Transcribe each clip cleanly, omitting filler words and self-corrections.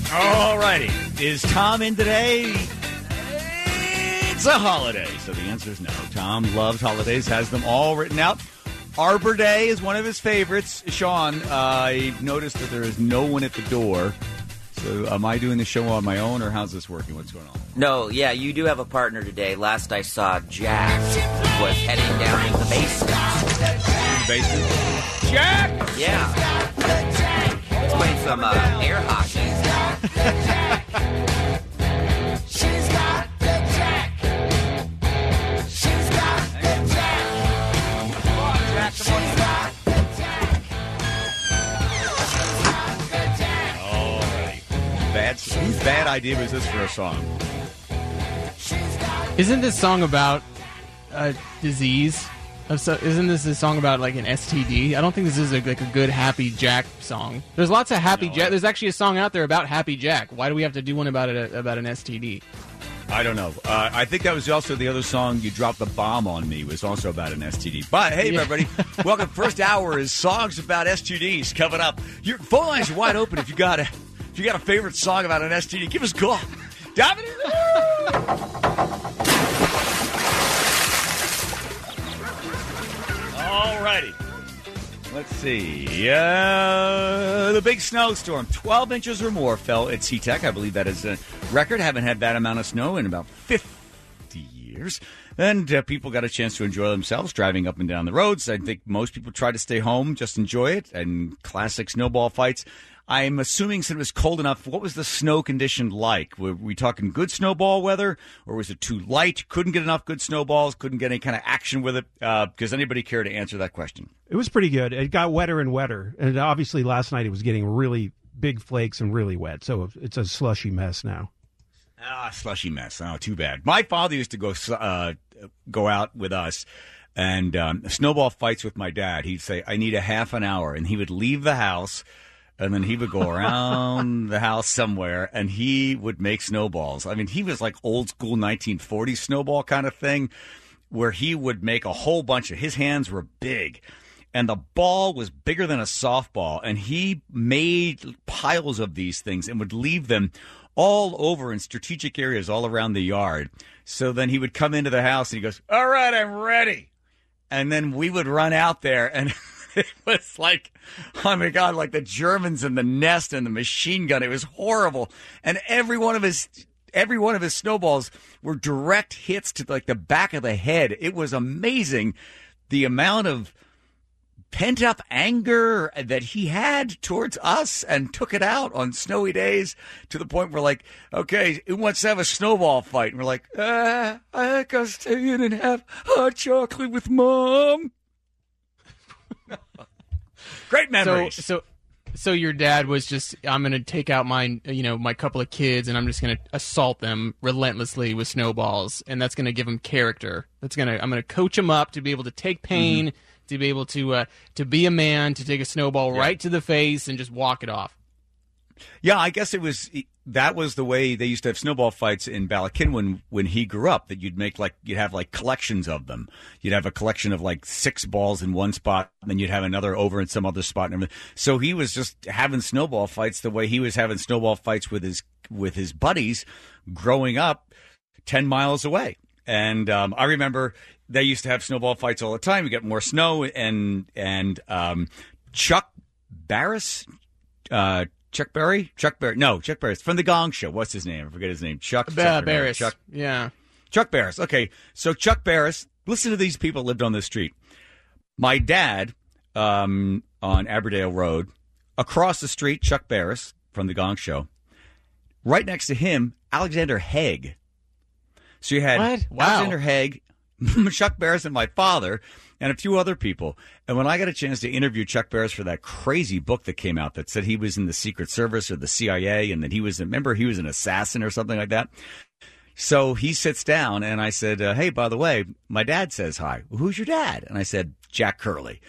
All righty. Is Tom in today? It's a holiday, so the answer is no. Tom loves holidays, has them all written out. Arbor Day is one of his favorites. Sean, I've noticed that there is no one at the door. So am I doing the show on my own, or how's this working? What's going on? No, yeah, you do have a partner today. Last I saw, Jack was heading down to the basement. In the basement? Jack! Yeah. He's playing some air hockey. She's got the Jack. She's got the Jack. Come on, Jack. She's got the Jack. All right. Whose bad idea was this for a song? Isn't this song about disease? Isn't this a song about like an STD? I don't think this is a good Happy Jack song. There's lots of Happy Jack. There's actually a song out there about Happy Jack. Why do we have to do one about an STD? I don't know. I think that was also the other song, You Dropped the Bomb on Me, was also about an STD. But, hey, everybody, welcome. First hour is songs about STDs coming up. Your phone lines are wide open if you got a favorite song about an STD. Give us a call. Dominic! All righty. Let's see. The big snowstorm, 12 inches or more, fell at SeaTac. I believe that is a record. Haven't had that amount of snow in about 50 years. And people got a chance to enjoy themselves driving up and down the roads. I think most people try to stay home, just enjoy it. And classic snowball fights. I'm assuming since it was cold enough, what was the snow condition like? Were we talking good snowball weather, or was it too light? Couldn't get enough good snowballs? Couldn't get any kind of action with it? Does anybody care to answer that question? It was pretty good. It got wetter and wetter. And obviously last night it was getting really big flakes and really wet. So it's a slushy mess now. Slushy mess. Oh, too bad. My father used to go out with us and snowball fights with my dad. He'd say, I need a half an hour. And he would leave the house. And then he would go around the house somewhere, and he would make snowballs. I mean, he was like old school 1940s snowball kind of thing, where he would make a whole bunch of, his hands were big, and the ball was bigger than a softball, and he made piles of these things and would leave them all over in strategic areas all around the yard. So then he would come into the house, and he goes, all right, I'm ready. And then we would run out there, and it was like, oh my God, like the Germans and the nest and the machine gun. It was horrible. And every one of his snowballs were direct hits to like the back of the head. It was amazing the amount of pent up anger that he had towards us, and took it out on snowy days to the point where, like, okay, who wants to have a snowball fight? And we're like, I gotta stay in and have hot chocolate with Mom. Great memories. So your dad was just, I'm going to take out my couple of kids, and I'm just going to assault them relentlessly with snowballs, and that's going to give them character. I'm going to coach them up to be able to take pain, to be able to be a man, to take a snowball right to the face and just walk it off. Yeah, I guess that was the way they used to have snowball fights in Ballackin when he grew up, that you'd have like collections of them. You'd have a collection of like 6 balls in one spot, and then you'd have another over in some other spot. So he was just having snowball fights the way he was having snowball fights with his buddies growing up 10 miles away. And I remember they used to have snowball fights all the time. You get more snow, and Chuck Barris, Chuck Berry? No, Chuck Barris. From The Gong Show. What's his name? I forget his name. Chuck Barris. Yeah. Chuck Barris. Okay. So Chuck Barris, listen to these people that lived on this street. My dad, on Aberdale Road, across the street, Chuck Barris from The Gong Show. Right next to him, Alexander Haig. So you had Alexander Haig, Chuck Barris, and my father, and a few other people. And when I got a chance to interview Chuck Barris for that crazy book that came out that said he was in the Secret Service or the CIA, and that he was an assassin or something like that. So he sits down, and I said, hey, by the way, my dad says hi. Well, who's your dad? And I said, Jack Curley.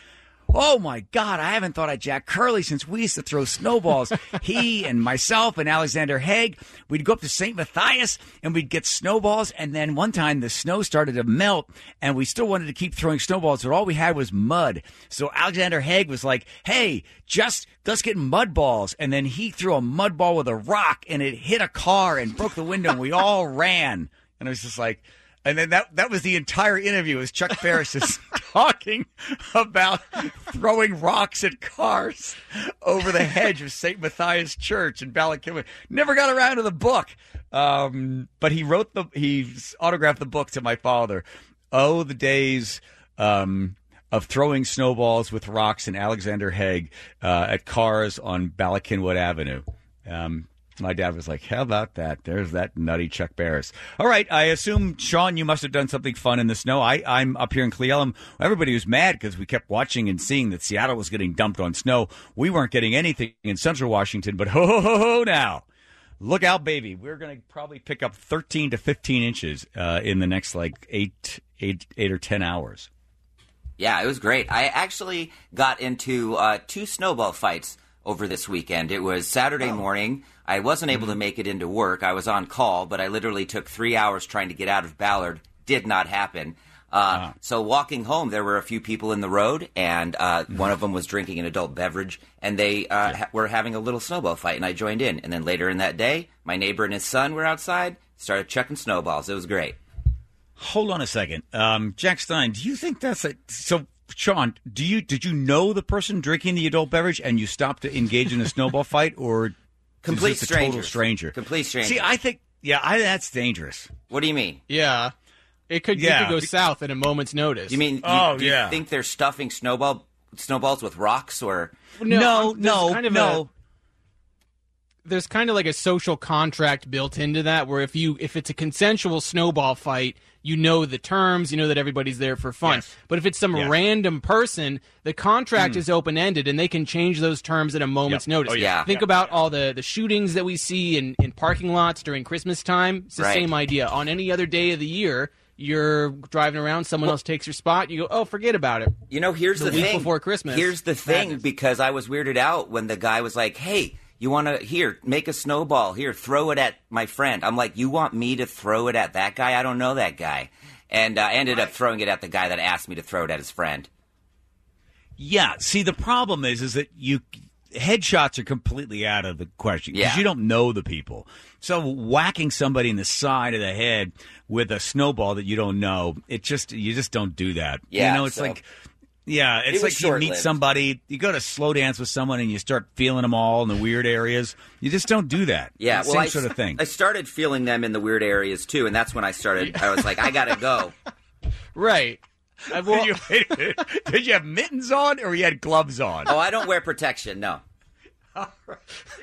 Oh, my God, I haven't thought of Jack Curley since we used to throw snowballs. He and myself and Alexander Haig, we'd go up to St. Matthias and we'd get snowballs. And then one time the snow started to melt and we still wanted to keep throwing snowballs, but all we had was mud. So Alexander Haig was like, hey, let's get mud balls. And then he threw a mud ball with a rock and it hit a car and broke the window and we all ran. And it was just like, and then that was the entire interview, was Chuck Ferris is talking about throwing rocks at cars over the hedge of St. Matthias Church in Ballackinwood. Never got around to the book. But he autographed the book to my father. Oh, the days of throwing snowballs with rocks in Alexander Haig at cars on Ballackinwood Avenue. My dad was like, how about that? There's that nutty Chuck Barris. All right, I assume, Sean, you must have done something fun in the snow. I'm up here in Cle Elum. Everybody was mad because we kept watching and seeing that Seattle was getting dumped on snow. We weren't getting anything in central Washington, but ho now. Look out, baby. We're going to probably pick up 13 to 15 inches in the next, like, 8 or 10 hours. Yeah, it was great. I actually got into 2 snowball fights over this weekend. It was Saturday morning. I wasn't able to make it into work. I was on call, but I literally took 3 hours trying to get out of Ballard. Did not happen. So walking home, there were a few people in the road, and one of them was drinking an adult beverage, and they were having a little snowball fight, and I joined in. And then later in that day, my neighbor and his son were outside, started chucking snowballs. It was great. Hold on a second. Jack Stein, do you think that's so? Sean, did you know the person drinking the adult beverage and you stopped to engage in a snowball fight, or Complete is this a total stranger? Complete stranger. See, I think, that's dangerous. What do you mean? Yeah. It could go south at a moment's notice. You mean, do you think they're stuffing snowballs with rocks, or? No. There's kind of like a social contract built into that, where if it's a consensual snowball fight, you know the terms, you know that everybody's there for fun. Yes. But if it's some random person, the contract is open-ended, and they can change those terms at a moment's notice. Oh, yeah. Think about all the shootings that we see in parking lots during Christmas time. It's the same idea. On any other day of the year, you're driving around, someone else takes your spot, you go, oh, forget about it. You know, here's the week thing. Before Christmas. Here's the thing, because I was weirded out when the guy was like, hey, you want to, make a snowball. Here, throw it at my friend. I'm like, you want me to throw it at that guy? I don't know that guy. And I ended up throwing it at the guy that asked me to throw it at his friend. Yeah. See, the problem is that headshots are completely out of the question because you don't know the people. So whacking somebody in the side of the head with a snowball that you don't know, you just don't do that. Yeah, it's like you meet somebody, you go to slow dance with someone and you start feeling them all in the weird areas. You just don't do that. Yeah, same sort of thing. I started feeling them in the weird areas too, and that's when I was like, I gotta go. Right. Did you have mittens on or you had gloves on? Oh, I don't wear protection, no. All right.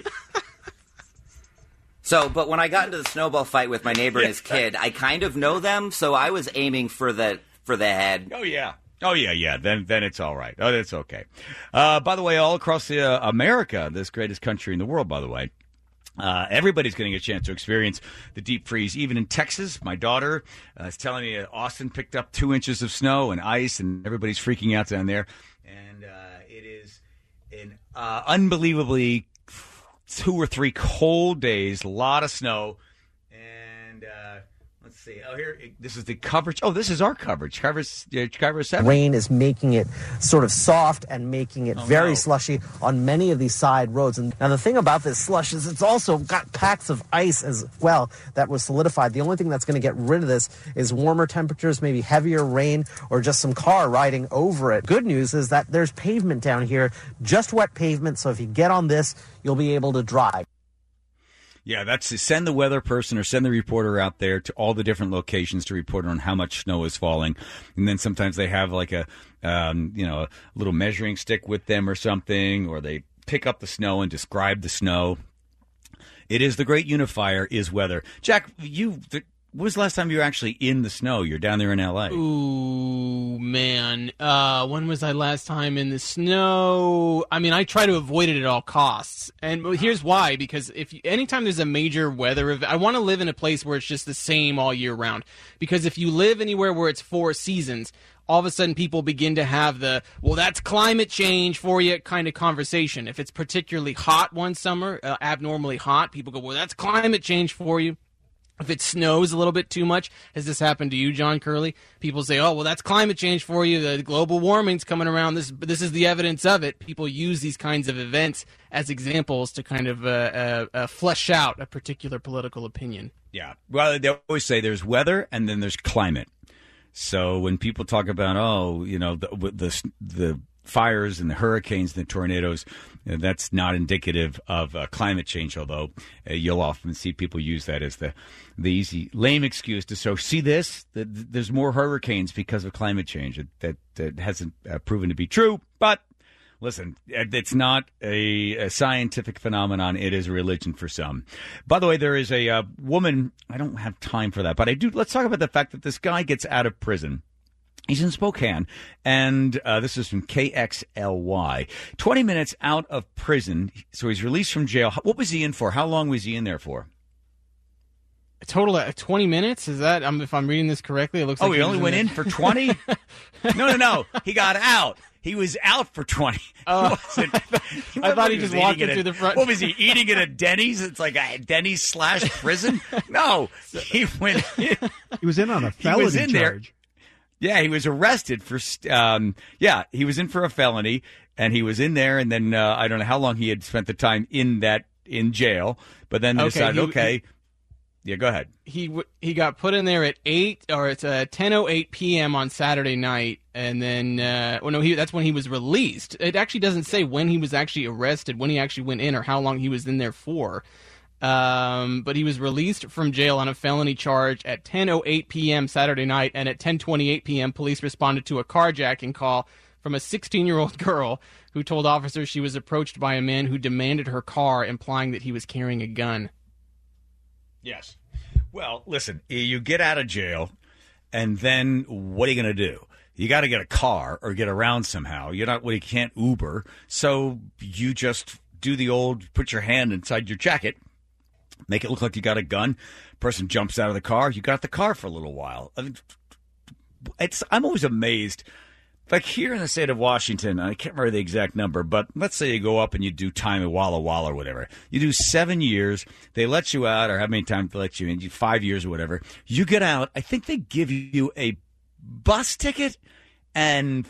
But when I got into the snowball fight with my neighbor and his kid, I kind of know them, so I was aiming for the head. Oh, yeah. Then it's all right. Oh, that's okay. By the way, all across America, this greatest country in the world, by the way, everybody's getting a chance to experience the deep freeze. Even in Texas, my daughter is telling me Austin picked up 2 inches of snow and ice, and everybody's freaking out down there. And it is an unbelievably 2 or 3 cold days, a lot of snow. And let's see. Oh, here, this is the coverage. Oh, this is our coverage. Coverage 7. Rain is making it sort of soft and making it very slushy on many of these side roads. And now the thing about this slush is it's also got packs of ice as well that was solidified. The only thing that's going to get rid of this is warmer temperatures, maybe heavier rain, or just some car riding over it. Good news is that there's pavement down here, just wet pavement. So if you get on this, you'll be able to drive. Yeah, that's send the weather person or send the reporter out there to all the different locations to report on how much snow is falling. And then sometimes they have like a little measuring stick with them or something, or they pick up the snow and describe the snow. It is the great unifier is weather. Jack, when was the last time you were actually in the snow? You're down there in L.A. Ooh, man. When was I last time in the snow? I mean, I try to avoid it at all costs. And here's why. Because anytime there's a major weather event, I want to live in a place where it's just the same all year round. Because if you live anywhere where it's 4 seasons, all of a sudden people begin to have the, well, that's climate change for you kind of conversation. If it's particularly hot one summer, abnormally hot, people go, well, that's climate change for you. If it snows a little bit too much, has this happened to you, John Curley? People say, oh, well, that's climate change for you. The global warming's coming around. This is the evidence of it. People use these kinds of events as examples to kind of flesh out a particular political opinion. Yeah. Well, they always say there's weather and then there's climate. So when people talk about, the fires and the hurricanes and the tornadoes, that's not indicative of climate change, although you'll often see people use that as the easy, lame excuse to show, see this? There's more hurricanes because of climate change. That hasn't proven to be true, but listen, it's not a scientific phenomenon. It is a religion for some. By the way, there is a woman, I don't have time for that, but I do. Let's talk about the fact that this guy gets out of prison. He's in Spokane, and this is from KXLY. 20 minutes out of prison, so he's released from jail. What was he in for? How long was he in there for? A total of 20 minutes? Is that, if I'm reading this correctly, it looks like he only went in for 20? No. He got out. He was out for 20. I thought he just walked in through the front. What was he, eating at a Denny's? It's like a Denny's / prison? No. He went in. He was in on a felony charge. There. Yeah, he was arrested for, he was in for a felony, and he was in there, and then I don't know how long he had spent the time in jail, but then they decided, yeah, go ahead. He got put in there at 10:08 p.m. on Saturday night, and then, that's when he was released. It actually doesn't say when he was actually arrested, when he actually went in, or how long he was in there for. But he was released from jail on a felony charge at 10:08 p.m. Saturday night, and at 10:28 p.m. police responded to a carjacking call from a 16-year-old girl who told officers she was approached by a man who demanded her car, implying that he was carrying a gun. Yes. Well, listen, you get out of jail, and then what are you going to do? You got to get a car or get around somehow. You can't Uber, so you just do the old put your hand inside your jacket. Make it look like you got a gun. Person jumps out of the car. You got the car for a little while. I mean, I'm always amazed. Like here in the state of Washington, I can't remember the exact number, but let's say you go up and you do time at Walla Walla or whatever. You do 7 years. They let you out, or how many times they let you in? 5 years or whatever. You get out. I think they give you a bus ticket and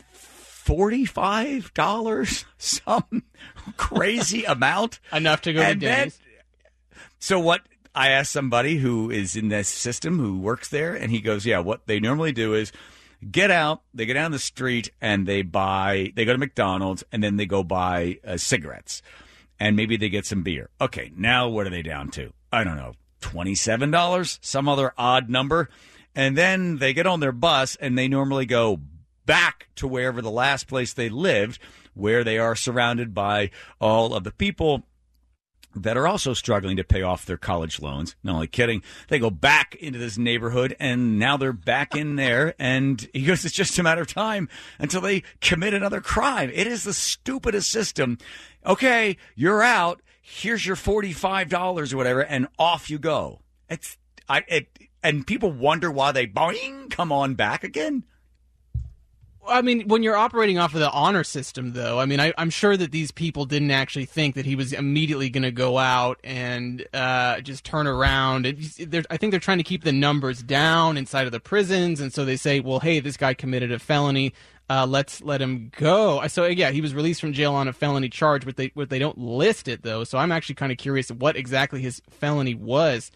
$45, some crazy amount. Enough to go to Denny's. So what I asked somebody who is in this system who works there, and he goes, yeah, what they normally do is get out, they go down the street, and they go to McDonald's, and then they go buy cigarettes, and maybe they get some beer. Okay, now what are they down to? I don't know, $27, some other odd number. And then they get on their bus, and they normally go back to wherever the last place they lived, where they are surrounded by all of the people that are also struggling to pay off their college loans. No, only kidding. They go back into this neighborhood, and now they're back in there. And he goes, it's just a matter of time until they commit another crime. It is the stupidest system. Okay, you're out. Here's your $45 or whatever, and off you go. And people wonder why they come on back again. I mean, when you're operating off of the honor system, though, I mean, I'm sure that these people didn't actually think that he was immediately going to go out and just turn around. I think they're trying to keep the numbers down inside of the prisons, and so they say, well, hey, this guy committed a felony. Let's let him go. So, yeah, he was released from jail on a felony charge, but they don't list it, though. So I'm actually kind of curious what exactly his felony was.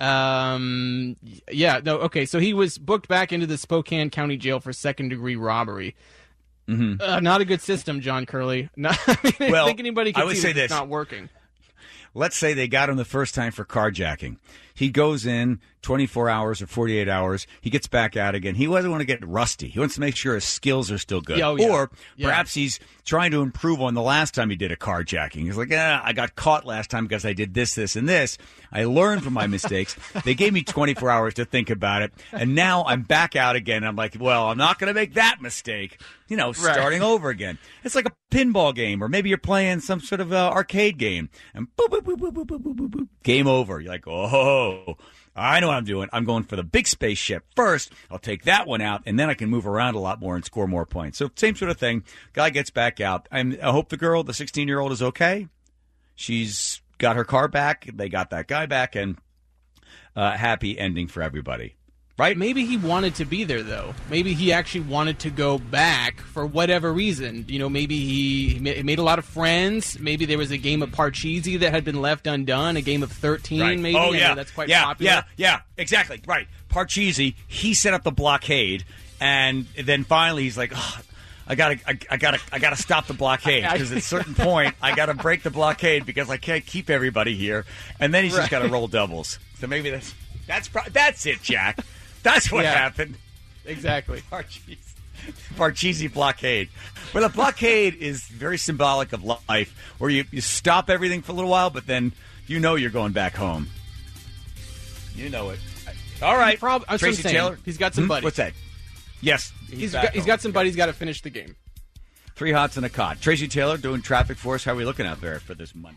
Okay, so he was booked back into the Spokane County Jail for second-degree robbery. Mm-hmm. Not a good system, John Curley. I think anybody can see that it's not working. Let's say they got him the first time for carjacking. He goes in 24 hours or 48 hours. He gets back out again. He doesn't want to get rusty. He wants to make sure his skills are still good. Or perhaps he's trying to improve on the last time he did a carjacking. He's like, I got caught last time because I did this, this, and this. I learned from my mistakes. They gave me 24 hours to think about it. And now I'm back out again. I'm like, well, I'm not going to make that mistake. starting over again. It's like a pinball game, or maybe you're playing some sort of arcade game, and boop, boop, boop, boop, boop, boop, boop, boop, boop, game over. You're like, oh, I know what I'm doing. I'm going for the big spaceship first. I'll take that one out, and then I can move around a lot more and score more points. So same sort of thing. Guy gets back out. I hope the girl, the 16-year-old, is okay. She's got her car back. They got that guy back, and happy ending for everybody. Right? Maybe he wanted to be there, though. Maybe he actually wanted to go back for whatever reason. Maybe he made a lot of friends. Maybe there was a game of Parcheesi that had been left undone, a game of 13, right. maybe. Oh, yeah. That's quite popular. Yeah, exactly. Right. Parcheesi, he set up the blockade, and then finally he's like, oh, I gotta stop the blockade, because at a certain point I gotta break the blockade because I can't keep everybody here. And then he's just gotta roll doubles. So maybe that's it, Jack. That's what happened. Exactly. Parcheesi blockade. Well, a blockade is very symbolic of life, where you stop everything for a little while, but then you're going back home. You know it. All right. Tracy Taylor. He's got some buddies. What's that? Yes. He's got some buddies. Got to finish the game. 3 hots and a cot. Tracy Taylor doing traffic for us. How are we looking out there for this Monday?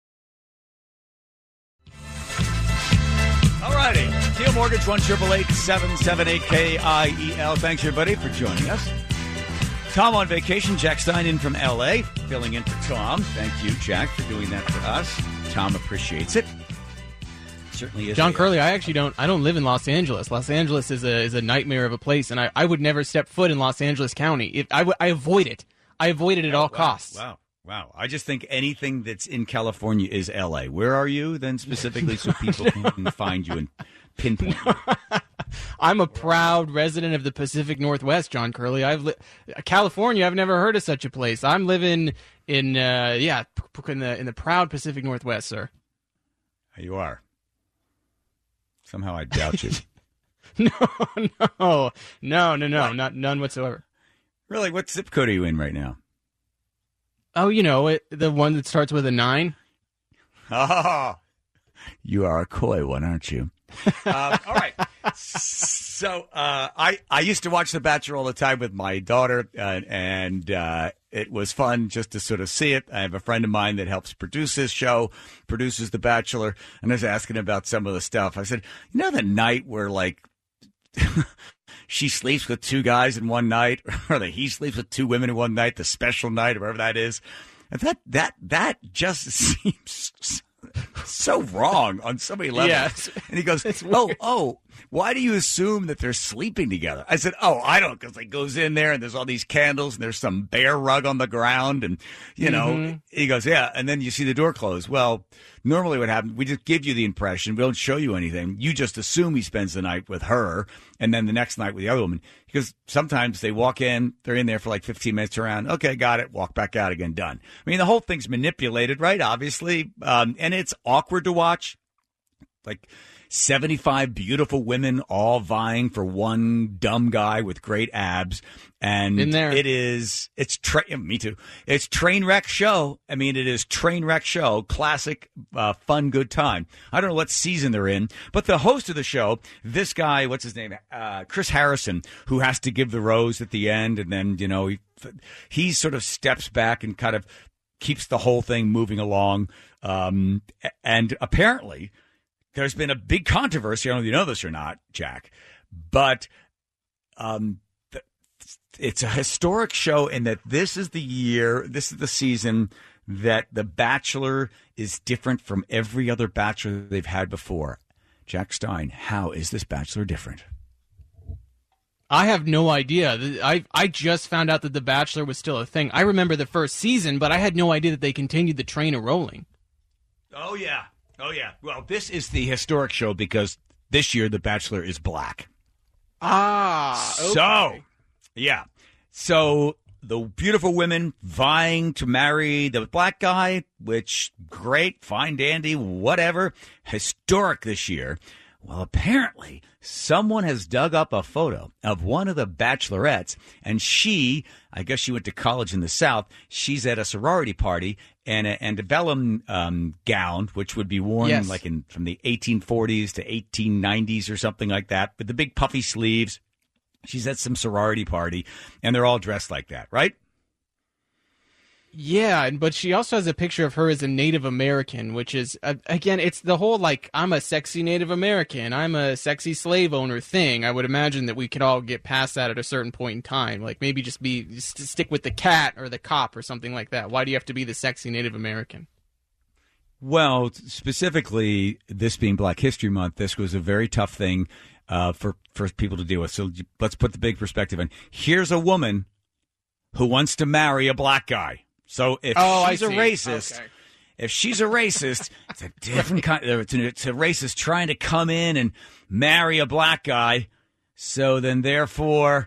All righty. Teal Mortgage, 1-888-778-KIEL. Thanks, everybody, for joining us. Tom on vacation. Jack Stein in from L.A., filling in for Tom. Thank you, Jack, for doing that for us. Tom appreciates it. Certainly is. John Curley, I don't live in Los Angeles. Los Angeles is a nightmare of a place, and I would never step foot in Los Angeles County. I avoid it. I avoid it at all costs. Wow. I just think anything that's in California is L.A. Where are you then specifically, so people can find you and pinpoint you? I'm a proud resident of the Pacific Northwest, John Curley. California, I've never heard of such a place. I'm living in the proud Pacific Northwest, sir. You are. Somehow I doubt you. No, none whatsoever. Really, what zip code are you in right now? Oh, the one that starts with a 9. Oh, you are a coy one, aren't you? All right. So I used to watch The Bachelor all the time with my daughter, and it was fun just to sort of see it. I have a friend of mine that helps produce this show, produces The Bachelor, and I was asking about some of the stuff. I said, the night where, like, she sleeps with 2 guys in one night, or that he sleeps with 2 women in one night, the special night, or whatever that is. And that just seems so wrong on so many levels. Yes. And he goes, why do you assume that they're sleeping together? I said, I don't, because it goes in there and there's all these candles and there's some bear rug on the ground. And, He goes, yeah. And then you see the door close. Well, normally what happens, we just give you the impression. We don't show you anything. You just assume he spends the night with her and then the next night with the other woman. Because sometimes they walk in, they're in there for like 15 minutes around. Okay, got it. Walk back out again. Done. I mean, the whole thing's manipulated, right? Obviously. And it's awkward to watch. Like 75 beautiful women all vying for one dumb guy with great abs. And in there. Me too. It's train wreck show. I mean, it is train wreck show. Classic, fun, good time. I don't know what season they're in, but the host of the show, this guy, what's his name? Chris Harrison, who has to give the rose at the end. And then, he sort of steps back and kind of keeps the whole thing moving along. And apparently there's been a big controversy. I don't know if you know this or not, Jack, but it's a historic show in that this is the season that The Bachelor is different from every other Bachelor they've had before. Jack Stein, how is this Bachelor different? I have no idea. I just found out that The Bachelor was still a thing. I remember the first season, but I had no idea that they continued the train rolling. Oh, yeah. Well, this is the historic show because this year The Bachelor is black. Okay. So the beautiful women vying to marry the black guy, which, great, fine, dandy, whatever, historic this year. Well, apparently someone has dug up a photo of one of the bachelorettes, and I guess she went to college in the South. She's at a sorority party, and an antebellum gown, which would be worn from the 1840s to 1890s or something like that, with the big puffy sleeves. She's at some sorority party, and they're all dressed like that, right? Yeah, but she also has a picture of her as a Native American, which is, again, it's the whole, like, I'm a sexy Native American, I'm a sexy slave owner thing. I would imagine that we could all get past that at a certain point in time. Like, maybe just stick with the cat or the cop or something like that. Why do you have to be the sexy Native American? Well, specifically, this being Black History Month, this was a very tough thing for people to deal with. So let's put the big perspective in. Here's a woman who wants to marry a black guy. So if she's a racist, it's a different kind. It's a racist trying to come in and marry a black guy. So then, therefore,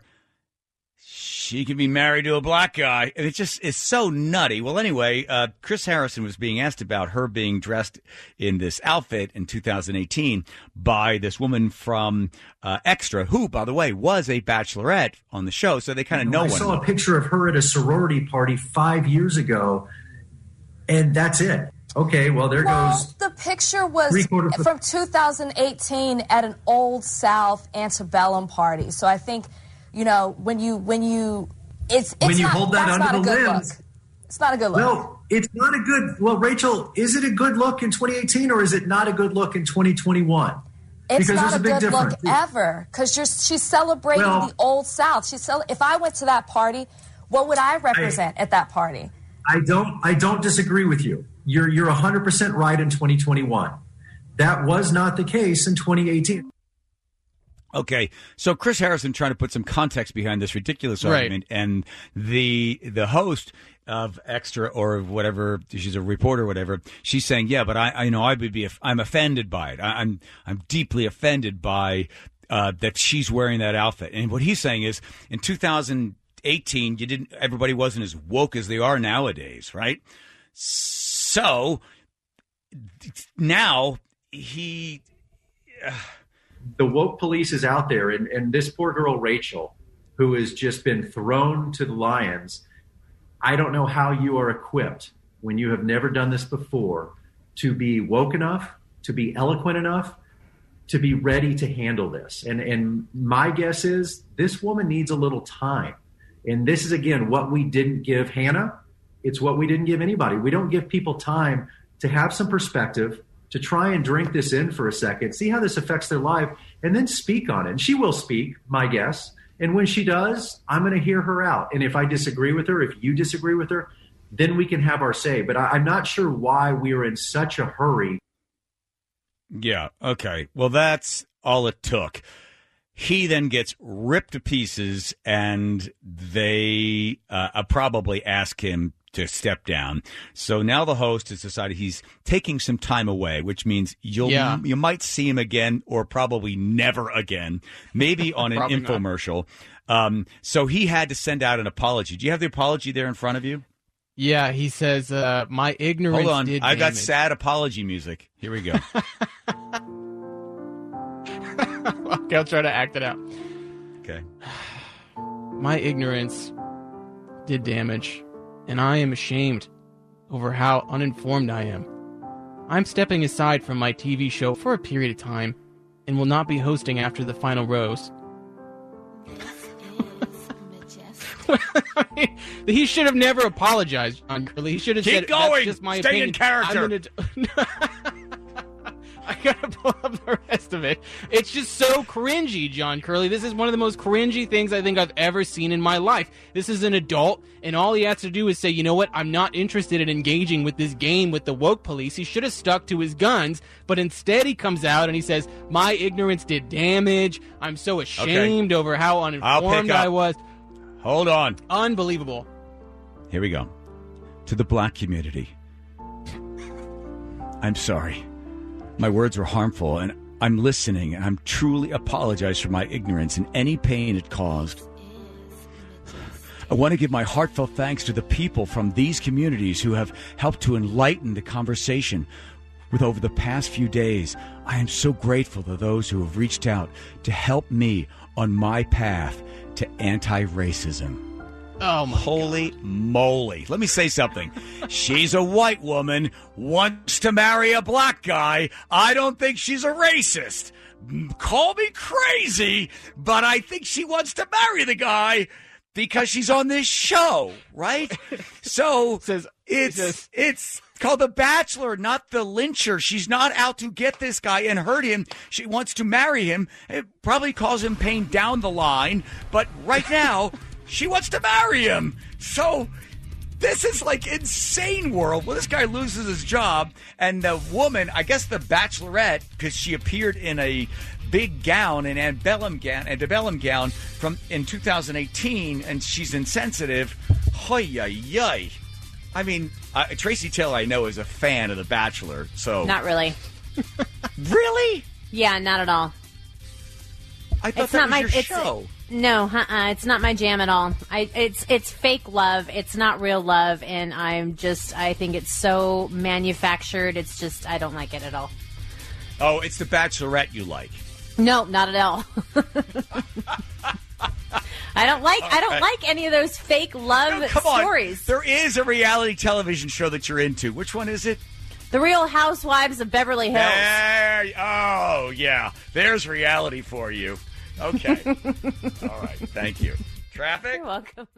she can be married to a black guy. And it just is so nutty. Well, anyway, Chris Harrison was being asked about her being dressed in this outfit in 2018 by this woman from Extra, who, by the way, was a bachelorette on the show. So they kind of know one. I saw a picture of her at a sorority party 5 years ago, and that's it. Okay, well, there goes. The picture was from 2018 at an Old South antebellum party. So I think, you know, when you hold that under the lens, it's not a good look. No, it's not a good. Well, Rachel, is it a good look in 2018 or is it not a good look in 2021? It's not a good look ever because she's celebrating the Old South. If I went to that party, what would I represent at that party? I don't disagree with you. You're 100% right in 2021. That was not the case in 2018. Okay, so Chris Harrison trying to put some context behind this ridiculous argument, and the host of Extra or whatever, she's a reporter or whatever, she's saying, yeah, but I'm offended by it. I'm deeply offended by that she's wearing that outfit. And what he's saying is, in 2018, everybody wasn't as woke as they are nowadays, right? So now the woke police is out there, and this poor girl, Rachel, who has just been thrown to the lions. I don't know how you are equipped when you have never done this before to be woke enough, to be eloquent enough, to be ready to handle this. And my guess is this woman needs a little time. And this is, again, what we didn't give Hannah. It's what we didn't give anybody. We don't give people time to have some perspective, to try and drink this in for a second, see how this affects their life, and then speak on it. And she will speak, my guess. And when she does, I'm going to hear her out. And if I disagree with her, if you disagree with her, then we can have our say. But I'm not sure why we are in such a hurry. Yeah, okay. Well, that's all it took. He then gets ripped to pieces, and they probably ask him to step down. So now the host has decided he's taking some time away, which means you might see him again, or probably never again, maybe on an infomercial. So he had to send out an apology. Do you have the apology there in front of you? Yeah, he says, my ignorance Hold on, did I've got damage. sad apology music. Here we go. Okay, I'll try to act it out. Okay. My ignorance did damage, and I am ashamed over how uninformed I am. I'm stepping aside from my TV show for a period of time and will not be hosting after the final rose. I mean, he should have never apologized, John Curley. He should have said, going. That's just my Stay opinion. in character. I gotta pull up the rest of it. It's just so cringy, John Curley. This is one of the most cringy things I think I've ever seen in my life. This is an adult, and all he has to do is say, you know what, I'm not interested in engaging with this game with the woke police. He should have stuck to his guns, but instead he comes out and he says, my ignorance did damage. I'm so ashamed over how uninformed I was. Hold on. Unbelievable. Here we go. To the black community, I'm sorry. My words were harmful, and I'm listening, and I'm truly apologize for my ignorance and any pain it caused. I want to give my heartfelt thanks to the people from these communities who have helped to enlighten the conversation with over the past few days. I am so grateful to those who have reached out to help me on my path to anti-racism. Oh, my Holy moly. Let me say something. She's a white woman, wants to marry a black guy. I don't think she's a racist. call me crazy, but I think she wants to marry the guy because she's on this show, right? So it's called The Bachelor, not The Lyncher. She's not out to get this guy and hurt him. She wants to marry him. It probably cause him pain down the line, but right now, she wants to marry him. So this is like insane world. Well, this guy loses his job, and the woman, I guess the Bachelorette, because she appeared in a big gown, an antebellum gown from in 2018, and she's insensitive. Hoy-yi-yi. I mean, Tracy Taylor, I know, is a fan of The Bachelor, so... Not really. Really? Yeah, not at all. I thought that was your show. No, it's not my jam at all. It's fake love. It's not real love, and I think it's so manufactured. It's just, I don't like it at all. Oh, it's The Bachelorette you like. No, not at all. I don't like any of those fake love stories. There is a reality television show that you're into. Which one is it? The Real Housewives of Beverly Hills. Oh, yeah. There's reality for you. Okay. All right. Thank you. Traffic? You're welcome.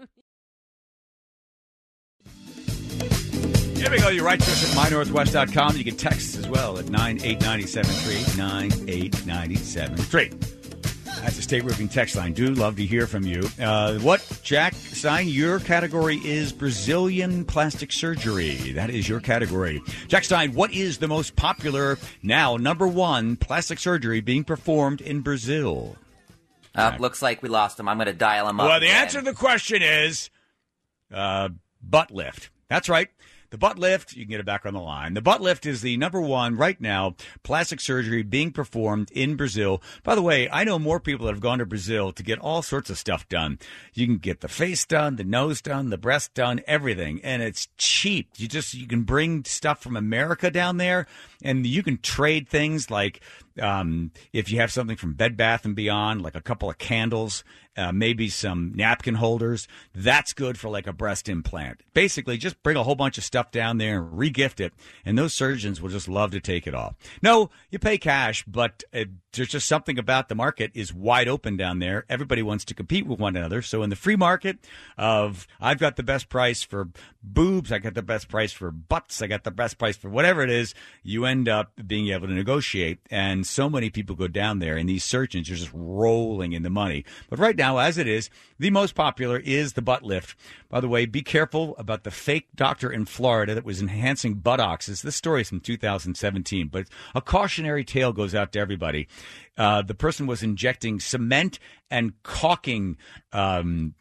Here we go. You write to us at mynorthwest.com. You can text as well at 98973, 98973. That's the State Roofing text line. Do love to hear from you. What, Jack Stein? Your category is Brazilian plastic surgery. That is your category. Jack Stein, what is the most popular, now number one, plastic surgery being performed in Brazil? Looks like we lost him. I'm going to dial him up. Well, the answer to the question is butt lift. That's right. The butt lift, you can get it back on the line. The butt lift is the number one right now plastic surgery being performed in Brazil. By the way, I know more people that have gone to Brazil to get all sorts of stuff done. You can get the face done, the nose done, the breast done, everything. And it's cheap. You can bring stuff from America down there, and you can trade things like if you have something from Bed Bath & Beyond, like a couple of candles, maybe some napkin holders, that's good for like a breast implant. Basically, just bring a whole bunch of stuff down there and re-gift it, and those surgeons will just love to take it off. No, you pay cash, but there's just something about the market is wide open down there. Everybody wants to compete with one another. So in the free market of I've got the best price for boobs, I got the best price for butts, I got the best price for whatever it is, you end up being able to negotiate. And so many people go down there, and these surgeons are just rolling in the money. But right now, as it is, the most popular is the butt lift. By the way, be careful about the fake doctor in Florida that was enhancing buttocks. This story is from 2017, but a cautionary tale goes out to everybody. The person was injecting cement and caulking, and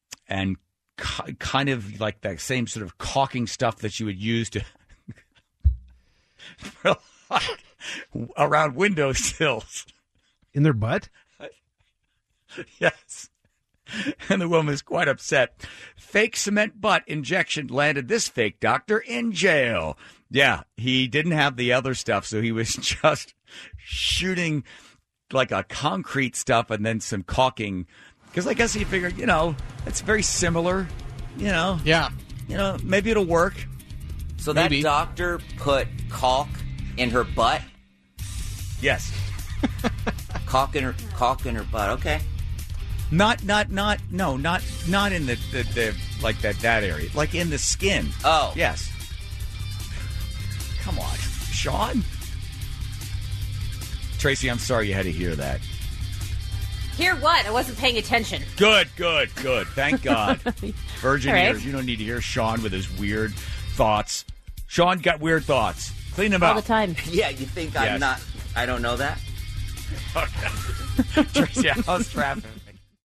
kind of like that same sort of caulking stuff that you would use to around windowsills. In their butt? Yes. And the woman is quite upset. Fake cement butt injection landed this fake doctor in jail. Yeah, he didn't have the other stuff, so he was just shooting like a concrete stuff and then some caulking. Because I guess he figured, it's very similar, Yeah. Maybe it'll work. So Maybe. that doctor put caulk in her butt? Yes. Caulk in her butt. Okay. Not in the like that area. Like in the skin. Oh. Yes. Come on, Sean. Tracy, I'm sorry you had to hear that. Hear what? I wasn't paying attention. Good. Thank God. Virgin All right. ears. You don't need to hear Sean with his weird thoughts. Sean got weird thoughts. Clean them All up. the time. Yeah, you think Yes. I'm not... I don't know that? Okay. Tracy, how's traffic?